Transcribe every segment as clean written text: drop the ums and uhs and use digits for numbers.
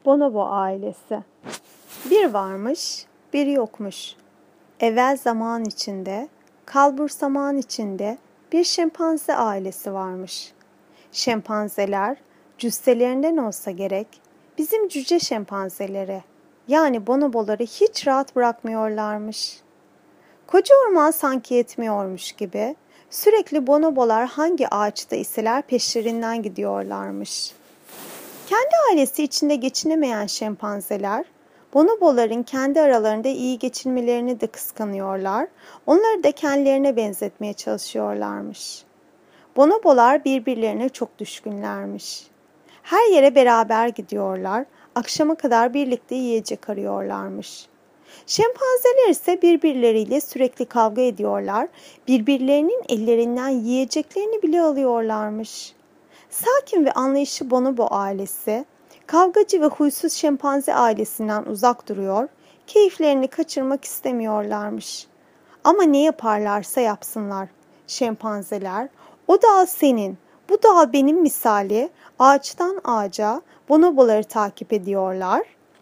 Bonobo ailesi. Bir varmış, bir yokmuş. Evvel zaman içinde, kalbur zaman içinde bir şempanze ailesi varmış. Şempanzeler, cüsselerinden olsa gerek, bizim cüce şempanzeleri, yani bonoboları hiç rahat bırakmıyorlarmış. Koca orman sanki yetmiyormuş gibi, sürekli bonobolar hangi ağaçta iseler peşlerinden gidiyorlarmış. Kendi ailesi içinde geçinemeyen şempanzeler, bonoboların kendi aralarında iyi geçinmelerini de kıskanıyorlar, onları da kendilerine benzetmeye çalışıyorlarmış. Bonobolar birbirlerine çok düşkünlermiş. Her yere beraber gidiyorlar, akşama kadar birlikte yiyecek arıyorlarmış. Şempanzeler ise birbirleriyle sürekli kavga ediyorlar, birbirlerinin ellerinden yiyeceklerini bile alıyorlarmış. Sakin ve anlayışlı bonobo ailesi, kavgacı ve huysuz şempanze ailesinden uzak duruyor, keyiflerini kaçırmak istemiyorlarmış. Ama ne yaparlarsa yapsınlar, şempanzeler, o dağ senin, bu dağ benim misali, ağaçtan ağaca bonoboları takip ediyorlar.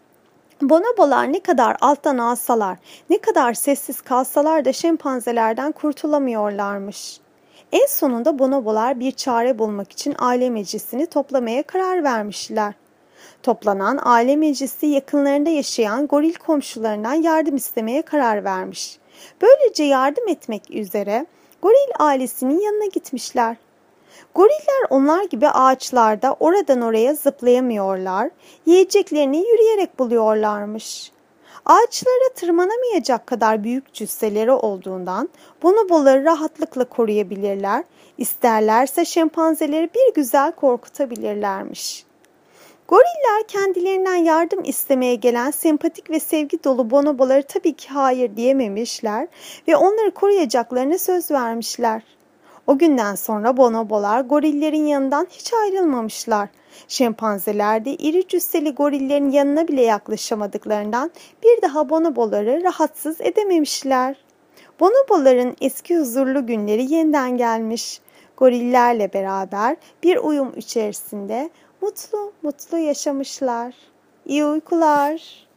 Bonobolar ne kadar alttan alsalar, ne kadar sessiz kalsalar da şempanzelerden kurtulamıyorlarmış. En sonunda bonobolar bir çare bulmak için aile meclisini toplamaya karar vermişler. Toplanan aile meclisi yakınlarında yaşayan goril komşularından yardım istemeye karar vermiş. Böylece yardım etmek üzere goril ailesinin yanına gitmişler. Goriller onlar gibi ağaçlarda oradan oraya zıplayamıyorlar, yiyeceklerini yürüyerek buluyorlarmış. Ağaçlara tırmanamayacak kadar büyük cüsseleri olduğundan bonoboları rahatlıkla koruyabilirler, isterlerse şempanzeleri bir güzel korkutabilirlermiş. Goriller kendilerinden yardım istemeye gelen sempatik ve sevgi dolu bonoboları tabii ki hayır diyememişler ve onları koruyacaklarına söz vermişler. O günden sonra bonobolar gorillerin yanından hiç ayrılmamışlar. Şempanzeler de iri cüsseli gorillerin yanına bile yaklaşamadıklarından bir daha bonoboları rahatsız edememişler. Bonoboların eski huzurlu günleri yeniden gelmiş. Gorillerle beraber bir uyum içerisinde mutlu mutlu yaşamışlar. İyi uykular.